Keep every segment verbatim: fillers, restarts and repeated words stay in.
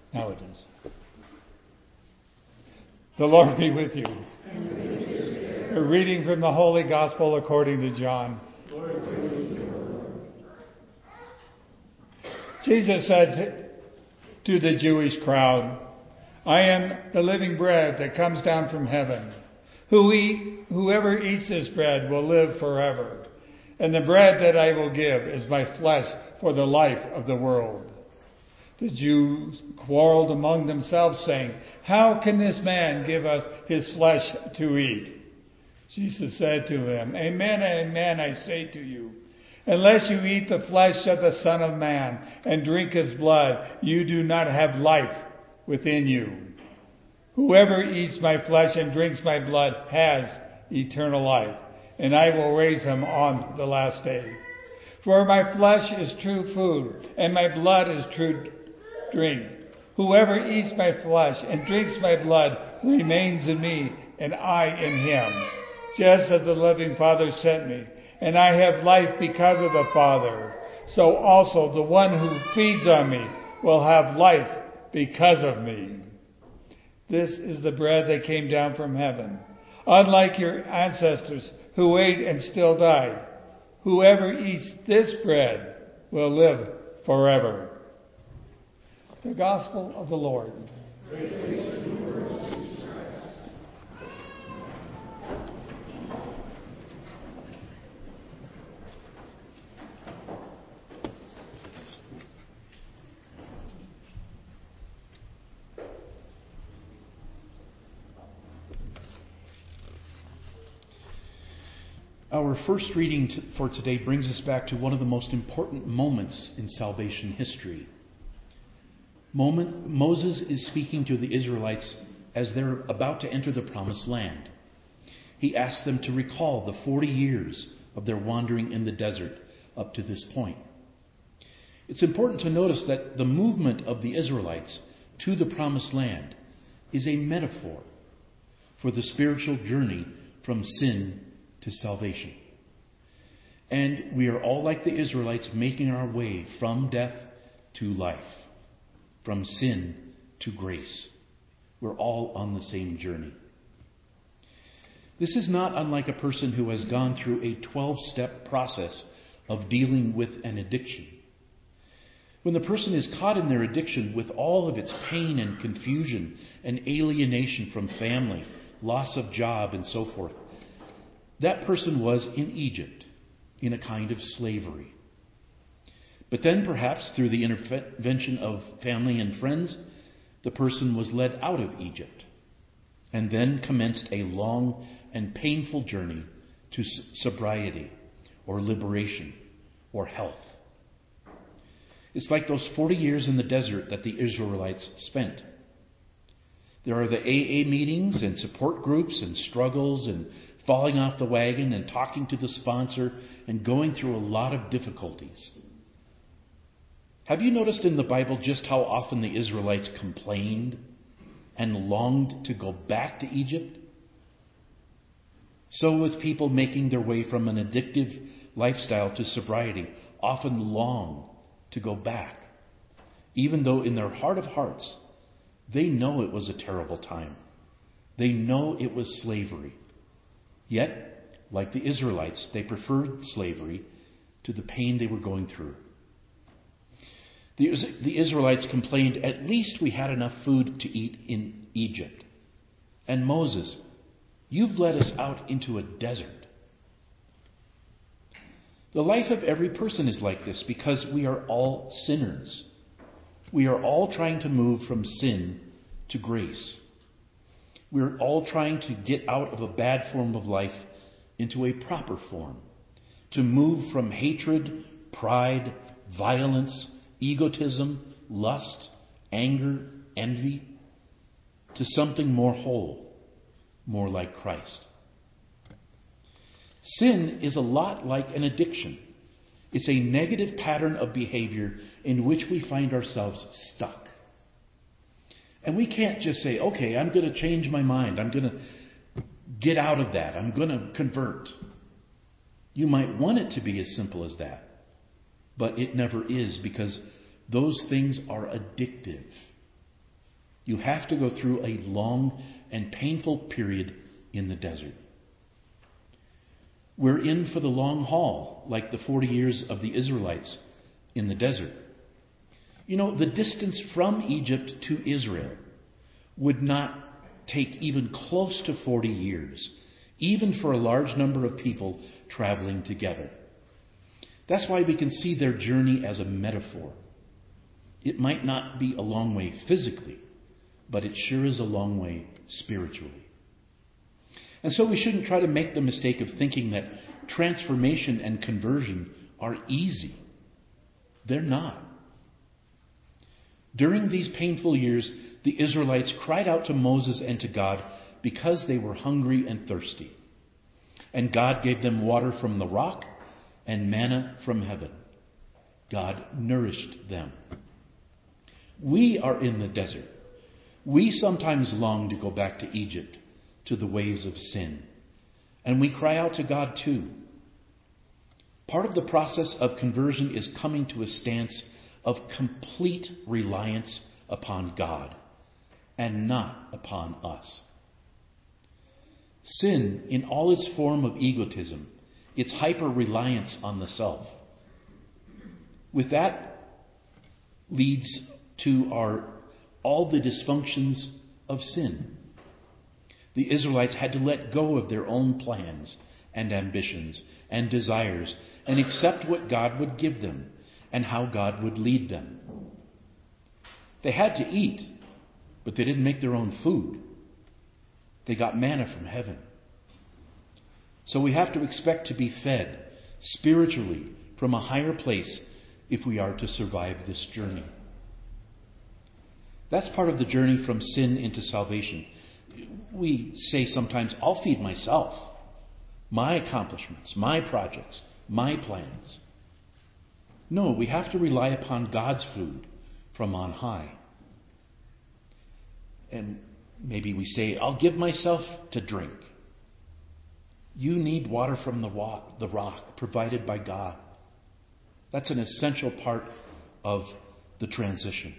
Now it is. The Lord be with you. A reading from the Holy Gospel according to John. Jesus said to the Jewish crowd, I am the living bread that comes down from heaven. Who eat, whoever eats this bread will live forever. And the bread that I will give is my flesh for the life of the world. The Jews quarreled among themselves, saying, How can this man give us his flesh to eat? Jesus said to them, Amen, amen, I say to you, unless you eat the flesh of the Son of Man and drink his blood, you do not have life within you. Whoever eats my flesh and drinks my blood has eternal life, and I will raise him on the last day. For my flesh is true food, and my blood is true drink. Whoever eats my flesh and drinks my blood remains in me, and I in him. Just as the living Father sent me, and I have life because of the Father, so also the one who feeds on me will have life because of me. This is the bread that came down from heaven. Unlike your ancestors who ate and still died, whoever eats this bread will live forever. The Gospel of the Lord. Praise to you, Lord Jesus Christ. Our first reading t- for today brings us back to one of the most important moments in salvation history. Moment, Moses is speaking to the Israelites as they're about to enter the promised land. He asks them to recall the forty years of their wandering in the desert up to this point. It's important to notice that the movement of the Israelites to the promised land is a metaphor for the spiritual journey from sin to salvation. And we are all like the Israelites, making our way from death to life, from sin to grace. We're all on the same journey. This is not unlike a person who has gone through a twelve-step process of dealing with an addiction. When the person is caught in their addiction with all of its pain and confusion and alienation from family, loss of job, and so forth, that person was in Egypt, in a kind of slavery. But then perhaps through the intervention of family and friends, the person was led out of Egypt and then commenced a long and painful journey to sobriety or liberation or health. It's like those forty years in the desert that the Israelites spent. There are the A A meetings and support groups and struggles and falling off the wagon and talking to the sponsor and going through a lot of difficulties. Have you noticed in the Bible just how often the Israelites complained and longed to go back to Egypt? So with people making their way from an addictive lifestyle to sobriety, often long to go back, even though in their heart of hearts, they know it was a terrible time. They know it was slavery. Yet, like the Israelites, they preferred slavery to the pain they were going through. The, the Israelites complained, at least we had enough food to eat in Egypt. And Moses, you've led us out into a desert. The life of every person is like this because we are all sinners. We are all trying to move from sin to grace. We're all trying to get out of a bad form of life into a proper form, to move from hatred, pride, violence, egotism, lust, anger, envy, to something more whole, more like Christ. Sin is a lot like an addiction. It's a negative pattern of behavior in which we find ourselves stuck. And we can't just say, okay, I'm going to change my mind. I'm going to get out of that. I'm going to convert. You might want it to be as simple as that. But it never is, because those things are addictive. You have to go through a long and painful period in the desert. We're in for the long haul, like the forty years of the Israelites in the desert. You know, the distance from Egypt to Israel would not take even close to forty years, even for a large number of people traveling together. That's why we can see their journey as a metaphor. It might not be a long way physically, but it sure is a long way spiritually. And so we shouldn't try to make the mistake of thinking that transformation and conversion are easy. They're not. During these painful years, the Israelites cried out to Moses and to God because they were hungry and thirsty. And God gave them water from the rock and manna from heaven. God nourished them. We are in the desert. We sometimes long to go back to Egypt, to the ways of sin. And we cry out to God too. Part of the process of conversion is coming to a stance of complete reliance upon God and not upon us. Sin, in all its form of egotism, its hyper-reliance on the self, with that leads to our all the dysfunctions of sin. The Israelites had to let go of their own plans and ambitions and desires and accept what God would give them and how God would lead them. They had to eat, but they didn't make their own food. They got manna from heaven. So we have to expect to be fed spiritually from a higher place if we are to survive this journey. That's part of the journey from sin into salvation. We say sometimes, I'll feed myself. My accomplishments, my projects, my plans. No, we have to rely upon God's food from on high. And maybe we say, I'll give myself to drink. You need water from the rock, the rock provided by God. That's an essential part of the transition.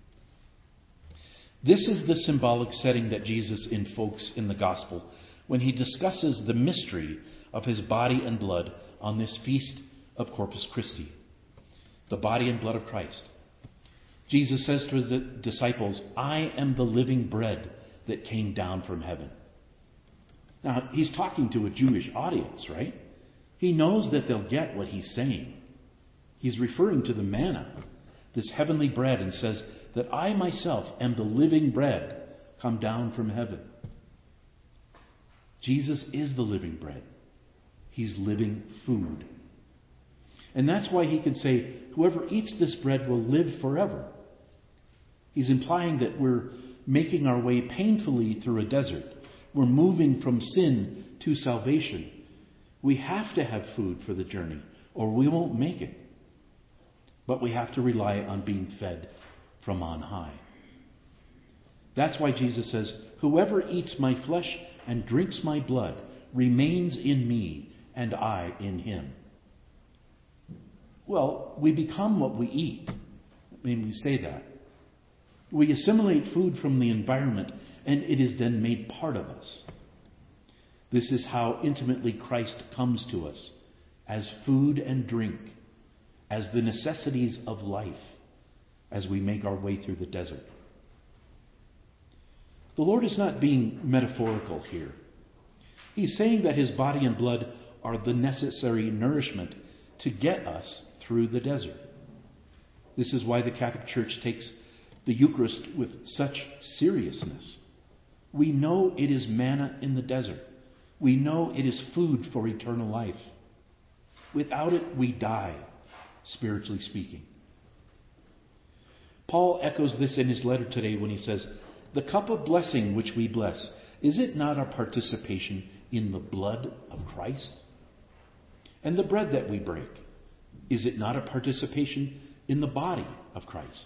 This is the symbolic setting that Jesus invokes in the gospel when he discusses the mystery of his body and blood on this feast of Corpus Christi, the body and blood of Christ. Jesus says to the disciples, I am the living bread that came down from heaven. Now, he's talking to a Jewish audience, right? He knows that they'll get what he's saying. He's referring to the manna, this heavenly bread, and says that I myself am the living bread come down from heaven. Jesus is the living bread. He's living food. And that's why he can say, whoever eats this bread will live forever. He's implying that we're making our way painfully through a desert. We're moving from sin to salvation. We have to have food for the journey, or we won't make it. But we have to rely on being fed from on high. That's why Jesus says, whoever eats my flesh and drinks my blood remains in me and I in him. Well, we become what we eat. I mean, we say that. We assimilate food from the environment, and it is then made part of us. This is how intimately Christ comes to us, as food and drink, as the necessities of life, as we make our way through the desert. The Lord is not being metaphorical here. He's saying that his body and blood are the necessary nourishment to get us through the desert. This is why the Catholic Church takes the Eucharist with such seriousness. We know it is manna in the desert. We know it is food for eternal life. Without it, we die, spiritually speaking. Paul echoes this in his letter today when he says, the cup of blessing which we bless, is it not our participation in the blood of Christ? And the bread that we break, is it not a participation in the body of Christ?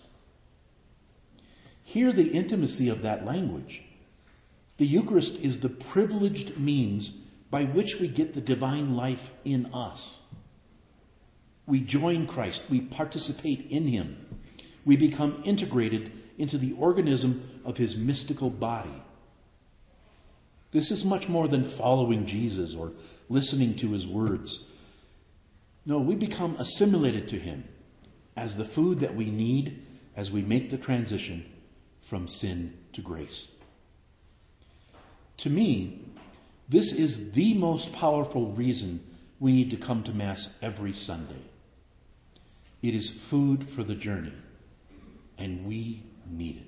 Hear the intimacy of that language. The Eucharist is the privileged means by which we get the divine life in us. We join Christ. We participate in him. We become integrated into the organism of his mystical body. This is much more than following Jesus or listening to his words. No, we become assimilated to him as the food that we need as we make the transition from sin to grace. To me, this is the most powerful reason we need to come to Mass every Sunday. It is food for the journey, and we need it.